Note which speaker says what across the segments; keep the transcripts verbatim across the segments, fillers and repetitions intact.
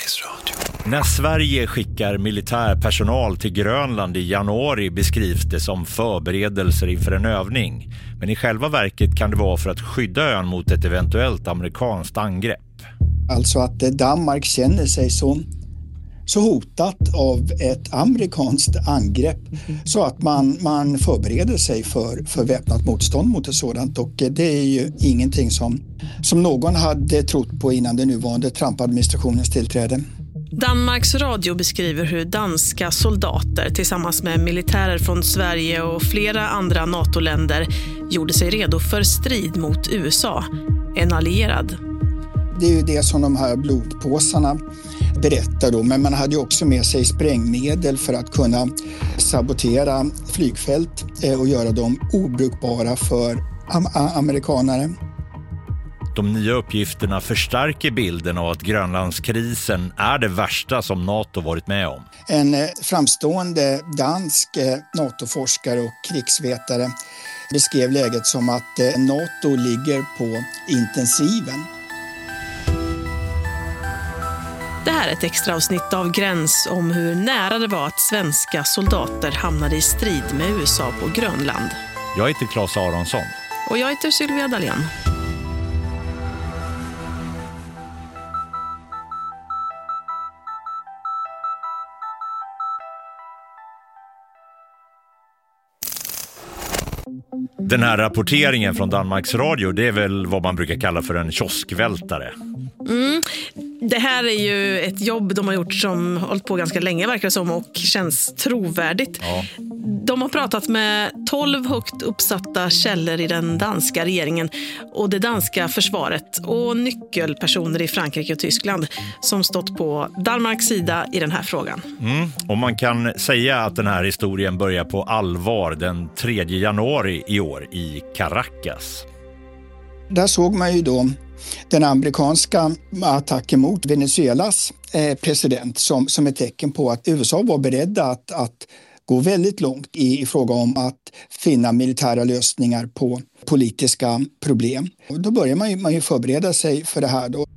Speaker 1: Sveriges Radio.
Speaker 2: När Sverige skickar militär personal till Grönland i januari beskrivs det som förberedelser inför en övning. Men i själva verket kan det vara för att skydda ön mot ett eventuellt amerikanskt angrepp.
Speaker 3: Alltså att Danmark känner sig så, så hotat av ett amerikanskt angrepp så att man, man förbereder sig för, för väpnat motstånd mot ett sådant. Och det är ju ingenting som, som någon hade trott på innan den nuvarande Trump-administrationens tillträde.
Speaker 4: Danmarks Radio beskriver hur danska soldater tillsammans med militärer från Sverige och flera andra NATO-länder gjorde sig redo för strid mot U S A, en allierad.
Speaker 3: Det är ju det som de här blodpåsarna berättar då, men man hade ju också med sig sprängmedel för att kunna sabotera flygfält och göra dem obrukbara för am- amerikanare.
Speaker 2: De nya uppgifterna förstärker bilden av att Grönlandskrisen är det värsta som NATO varit med om.
Speaker 3: En framstående dansk NATO-forskare och krigsvetare beskrev läget som att NATO ligger på intensiven.
Speaker 4: Det här är ett extra avsnitt av Gräns om hur nära det var att svenska soldater hamnade i strid med U S A på Grönland.
Speaker 2: Jag heter Claes Aronsson.
Speaker 4: Och jag heter Sylvia Dahlén.
Speaker 2: Den här rapporteringen från Danmarks Radio, det är väl vad man brukar kalla för en kioskvältare.
Speaker 4: Mm. Det här är ju ett jobb de har gjort som har hållit på ganska länge verkar det som och känns trovärdigt.
Speaker 2: Ja.
Speaker 4: De har pratat med tolv högt uppsatta källor i den danska regeringen och det danska försvaret och nyckelpersoner i Frankrike och Tyskland som stått på Danmarks sida i den här frågan.
Speaker 2: Mm. Och man kan säga att den här historien börjar på allvar den tredje januari i år i Caracas.
Speaker 3: Där såg man ju då den amerikanska attacken mot Venezuelas eh, president som, som ett tecken på att U S A var beredda att, att gå väldigt långt i, i fråga om att finna militära lösningar på politiska problem. Och då börjar man ju, man ju förbereda sig för det här då.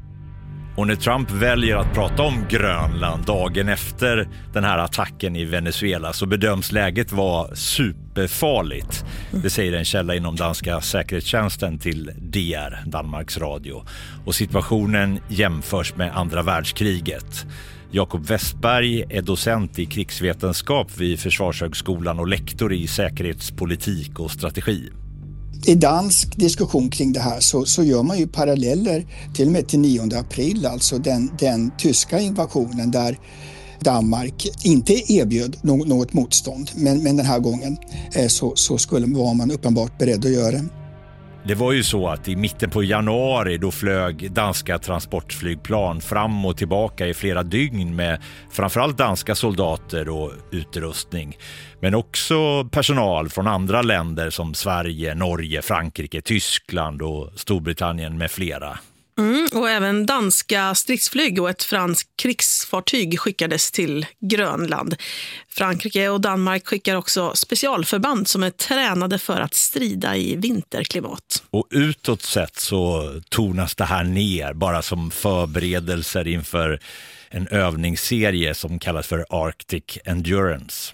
Speaker 2: Och när Trump väljer att prata om Grönland dagen efter den här attacken i Venezuela så bedöms läget vara superfarligt. Det säger en källa inom danska säkerhetstjänsten till D R, Danmarks Radio. Och situationen jämförs med andra världskriget. Jakob Westberg är docent i krigsvetenskap vid Försvarshögskolan och lektor i säkerhetspolitik och strategi.
Speaker 3: I dansk diskussion kring det här så, så gör man ju paralleller till och med till nionde april, alltså den, den tyska invasionen där Danmark inte erbjöd något, något motstånd. Men, men den här gången eh, så, så skulle var man uppenbart beredd att göra det.
Speaker 2: Det var ju så att i mitten på januari då flög danska transportflygplan fram och tillbaka i flera dygn med framförallt danska soldater och utrustning. Men också personal från andra länder som Sverige, Norge, Frankrike, Tyskland och Storbritannien med flera.
Speaker 4: Mm, och även danska stridsflyg och ett franskt krigsfartyg skickades till Grönland. Frankrike och Danmark skickar också specialförband som är tränade för att strida i vinterklimat.
Speaker 2: Och utåt sett så tonas det här ner bara som förberedelser inför en övningsserie som kallas för Arctic Endurance.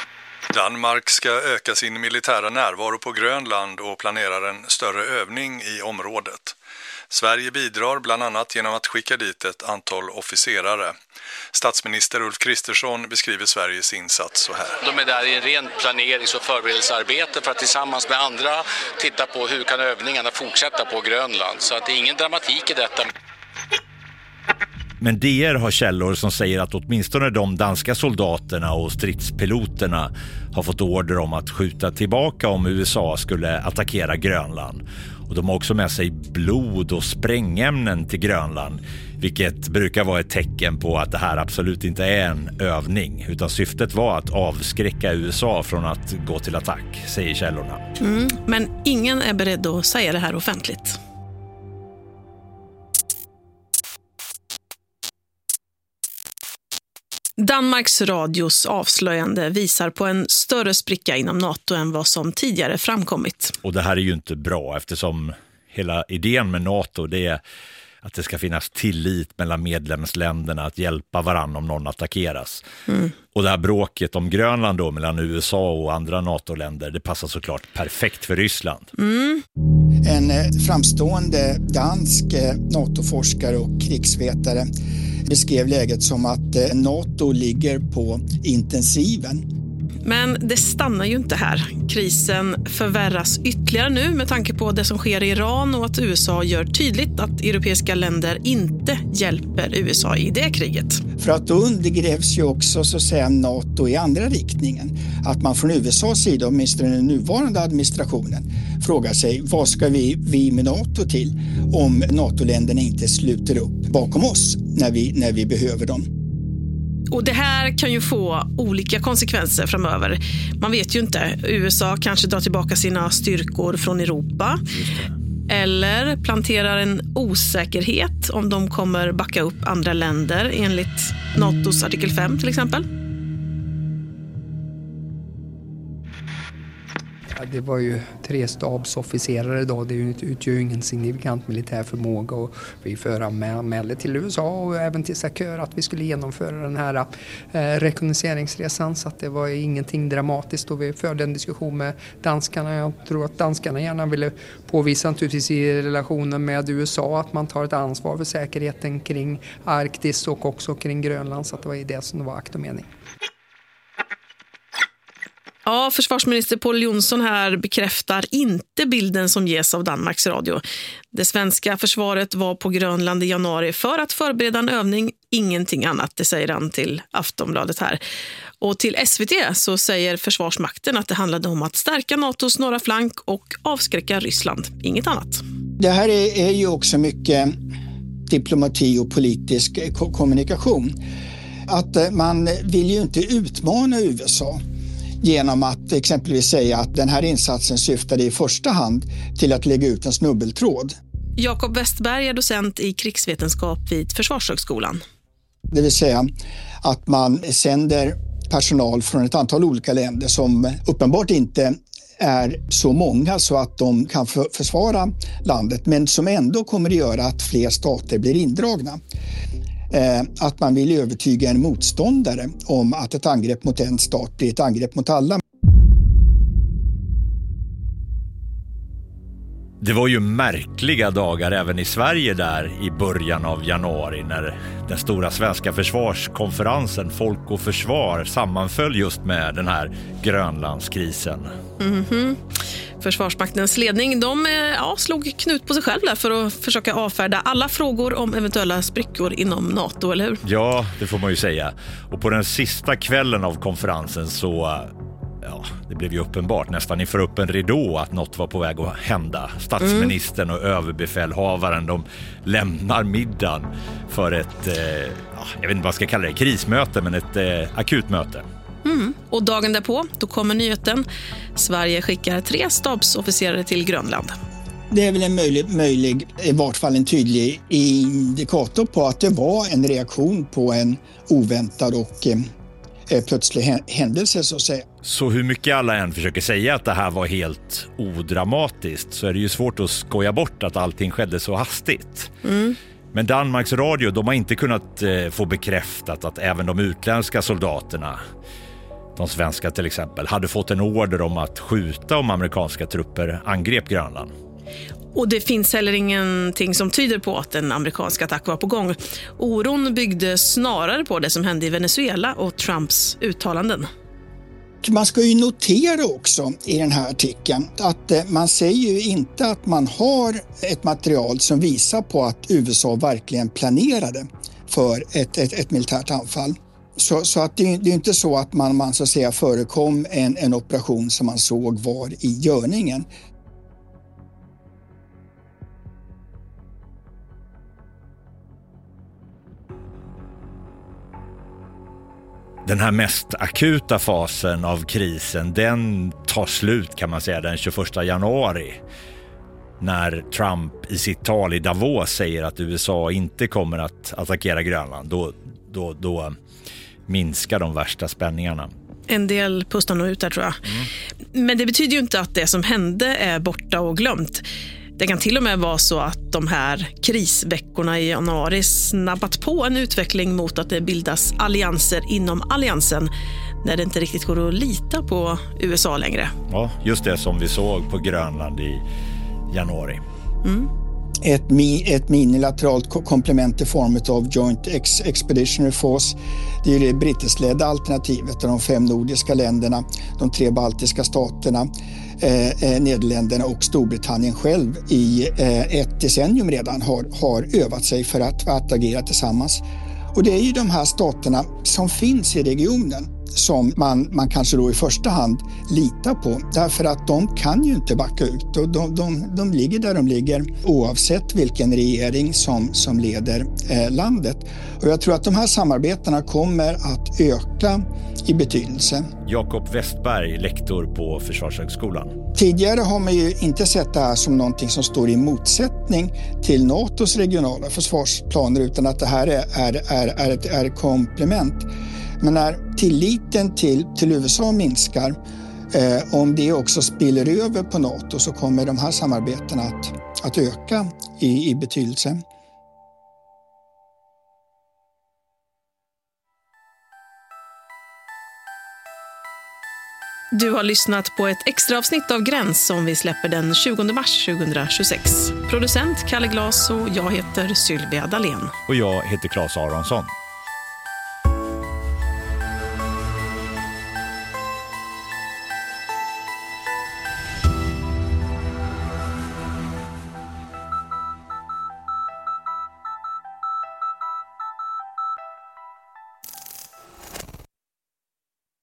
Speaker 5: Danmark ska öka sin militära närvaro på Grönland och planerar en större övning i området. Sverige bidrar bland annat genom att skicka dit ett antal officerare. Statsminister Ulf Kristersson beskriver Sveriges insats så här.
Speaker 6: De är där i en ren planerings- och förberedelsearbete för att tillsammans med andra titta på hur kan övningarna fortsätta på Grönland. Så att det är ingen dramatik i detta.
Speaker 2: Men D R har källor som säger att åtminstone de danska soldaterna och stridspiloterna har fått order om att skjuta tillbaka om U S A skulle attackera Grönland. Och de har också med sig blod och sprängämnen till Grönland, vilket brukar vara ett tecken på att det här absolut inte är en övning, utan syftet var att avskräcka U S A från att gå till attack, säger källorna.
Speaker 4: Mm, men ingen är beredd att säga det här offentligt. Danmarks Radios avslöjande visar på en större spricka inom NATO än vad som tidigare framkommit.
Speaker 2: Och det här är ju inte bra eftersom hela idén med NATO det är att det ska finnas tillit mellan medlemsländerna att hjälpa varandra om någon attackeras. Mm. Och det här bråket om Grönland då mellan U S A och andra NATO-länder, det passar såklart perfekt för Ryssland.
Speaker 4: Mm.
Speaker 3: En framstående dansk NATO-forskare och krigsvetare beskrev läget som att NATO ligger på intensiven.
Speaker 4: Men det stannar ju inte här. Krisen förvärras ytterligare nu med tanke på det som sker i Iran och att U S A gör tydligt att europeiska länder inte hjälper U S A i det kriget.
Speaker 3: För att då undergrävs ju också så att säga NATO i andra riktningen. Att man från U S A:s sida, åtminstone den nuvarande administrationen, frågar sig vad ska vi, vi med NATO till om NATO-länderna inte sluter upp bakom oss när vi, när vi behöver dem.
Speaker 4: Och det här kan ju få olika konsekvenser framöver. Man vet ju inte. U S A kanske drar tillbaka sina styrkor från Europa. Eller planterar en osäkerhet om de kommer backa upp andra länder enligt NATOs artikel fem till exempel.
Speaker 1: Ja, det var ju tre stabsofficerare då. Det utgör ju ingen signifikant militär förmåga och vi föranmälde till U S A och även till Sakör att vi skulle genomföra den här eh, rekognoseringsresan, så att det var ingenting dramatiskt och vi förde en diskussion med danskarna. Jag tror att danskarna gärna ville påvisa naturligtvis i relationen med U S A att man tar ett ansvar för säkerheten kring Arktis och också kring Grönland, så att det var det som var akt och mening.
Speaker 4: Ja, försvarsminister Pål Jonson här bekräftar inte bilden som ges av Danmarks Radio. Det svenska försvaret var på Grönland i januari för att förbereda en övning, ingenting annat, det säger han till Aftonbladet här. Och till S V T så säger Försvarsmakten att det handlade om att stärka NATOs norra flank och avskräcka Ryssland, inget annat.
Speaker 3: Det här är, är ju också mycket diplomati och politisk ko- kommunikation. Att man vill ju inte utmana U S A genom att exempelvis säga att den här insatsen syftade i första hand till att lägga ut en snubbeltråd.
Speaker 4: Jakob Westberg är docent i krigsvetenskap vid Försvarshögskolan.
Speaker 3: Det vill säga att man sänder personal från ett antal olika länder som uppenbart inte är så många så att de kan för- försvara landet, men som ändå kommer att göra att fler stater blir indragna. Eh, att man vill övertyga en motståndare om att ett angrepp mot en stat blir ett angrepp mot alla.
Speaker 2: Det var ju märkliga dagar även i Sverige där i början av januari när den stora svenska försvarskonferensen Folk och Försvar sammanföll just med den här Grönlandskrisen. Mm-hmm.
Speaker 4: Försvarsmaktens ledning de ja, slog knut på sig själv där för att försöka avfärda alla frågor om eventuella sprickor inom NATO, eller hur?
Speaker 2: Ja, det får man ju säga. Och på den sista kvällen av konferensen så... Ja, det blev ju uppenbart nästan inför upp en ridå att något var på väg att hända. Statsministern och överbefälhavaren, de lämnar middagen för ett, eh, jag vet inte vad jag ska kalla det, krismöte, men ett eh, akutmöte.
Speaker 4: Mm. Och dagen därpå, då kommer nyheten. Sverige skickar tre stabsofficerare till Grönland.
Speaker 3: Det är väl en möjlig, möjlig, i vart fall en tydlig indikator på att det var en reaktion på en oväntad och eh, plötslig händelse så att säga.
Speaker 2: Så hur mycket alla än försöker säga att det här var helt odramatiskt så är det ju svårt att skoja bort att allting skedde så hastigt. Mm. Men Danmarks Radio, de har inte kunnat eh, få bekräftat att även de utländska soldaterna, de svenska till exempel, hade fått en order om att skjuta om amerikanska trupper angrep Grönland.
Speaker 4: Och det finns heller ingenting som tyder på att en amerikansk attack var på gång. Oron byggde snarare på det som hände i Venezuela och Trumps uttalanden.
Speaker 3: Man ska ju notera också i den här artikeln att man säger ju inte att man har ett material som visar på att U S A verkligen planerade för ett, ett, ett militärt anfall. Så, så att det, det är inte så att man, man så att säga förekom en, en operation som man såg var i görningen.
Speaker 2: Den här mest akuta fasen av krisen, den tar slut kan man säga den tjugoförsta januari. När Trump i sitt tal i Davos säger att U S A inte kommer att attackera Grönland, då, då, då minskar de värsta spänningarna.
Speaker 4: En del pustar nog ut där tror jag. Mm. Men det betyder ju inte att det som hände är borta och glömt. Det kan till och med vara så att de här krisveckorna i januari snabbat på en utveckling mot att det bildas allianser inom alliansen när det inte riktigt går att lita på U S A längre.
Speaker 2: Ja, just det som vi såg på Grönland i januari.
Speaker 4: Mm.
Speaker 3: Ett, mi, ett minilateralt komplement i form av Joint Ex Expeditionary Force. Det är det brittiskledda alternativet där de fem nordiska länderna, de tre baltiska staterna, eh, Nederländerna och Storbritannien själv i eh, ett decennium redan har, har övat sig för att, att agera tillsammans. Och det är ju de här staterna som finns i regionen som man, man kanske då i första hand litar på. Därför att de kan ju inte backa ut och de, de, de ligger där de ligger oavsett vilken regering som, som leder eh, landet. Och jag tror att de här samarbetena kommer att öka i betydelse.
Speaker 2: Jakob Westberg, lektor på Försvarshögskolan.
Speaker 3: Tidigare har man ju inte sett det här som någonting som står i motsättning till NATOs regionala försvarsplaner utan att det här är, är, är, är ett är komplement. Men när tilliten till, till U S A minskar, eh, om det också spiller över på NATO så kommer de här samarbetena att, att öka i, i betydelse.
Speaker 4: Du har lyssnat på ett extra avsnitt av Gräns som vi släpper den tjugonde mars tjugohundratjugosex. Producent Kalle Glas och jag heter Sylvia Dalén.
Speaker 2: Och jag heter Claes Aronsson.